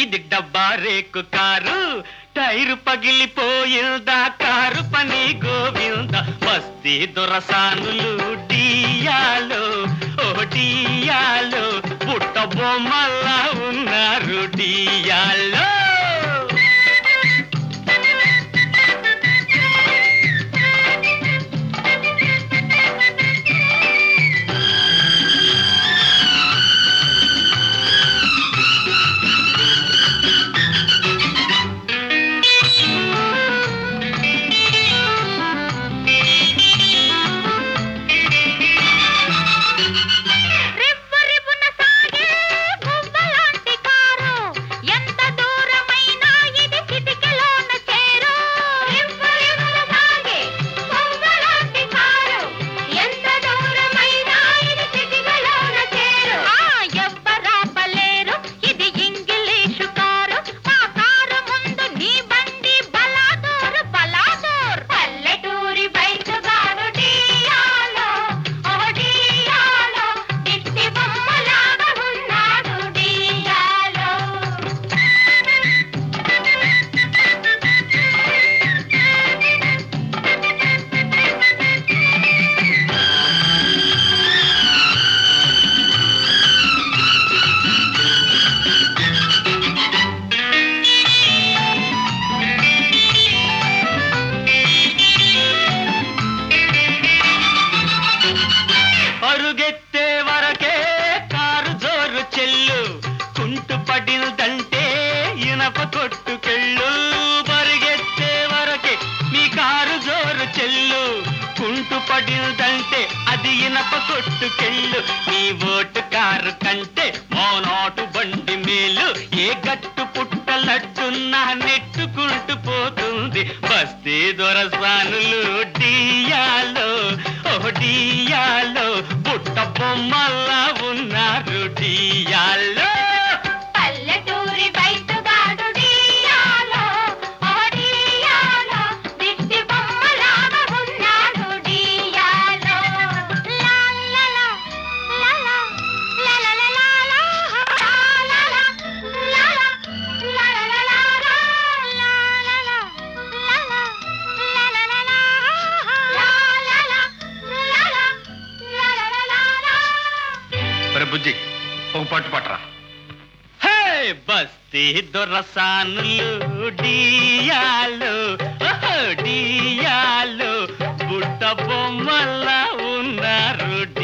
ఇది డబ్బా రేకు కారు, టైరు పగిలిపోయిందా కారు పని గోవింద. బస్తీ దొరసానులు డియాలో ఓ డియాలో, పుట్ట బొమ్మల్లా ఉన్నారు డియాలో. పరుగెత్తే వరకే కారు జోరు చెల్లు, కుంటు పడిందంటే ఇనప కొట్టుకెళ్ళు. పరుగెత్తే వరకే మీ కారు జోరు చెల్లు, కుంటు పడిందంటే అది ఇనప కొట్టుకెళ్ళు. నీ ఓటు కారు కంటే మోనోటు బండి మేలు, ఏ గట్టు పుట్టలట్టున్నా నెట్టుకుంటూ పోతుంది. బస్తీ దొరసానులు డియాలో ఓ డియాలో, పుట్ట బొమ్మల్లా ఉన్నారు డియాలో. పల్లెటూరి బయటగాడు డియాలో ఓ డియాలో, దిష్టి బొమ్మలాగా ఉన్నాడు డియాలో. లాలలా లాలా లాలలా లాలా లాలా లాలలా లాలలా బుజ్జి ఒక పట్టు పట్టరా. హే బస్తీ దొరసానులు డియాలో ఓహో డియాలో, బుట్ట బొమ్మల్లా ఉన్నారు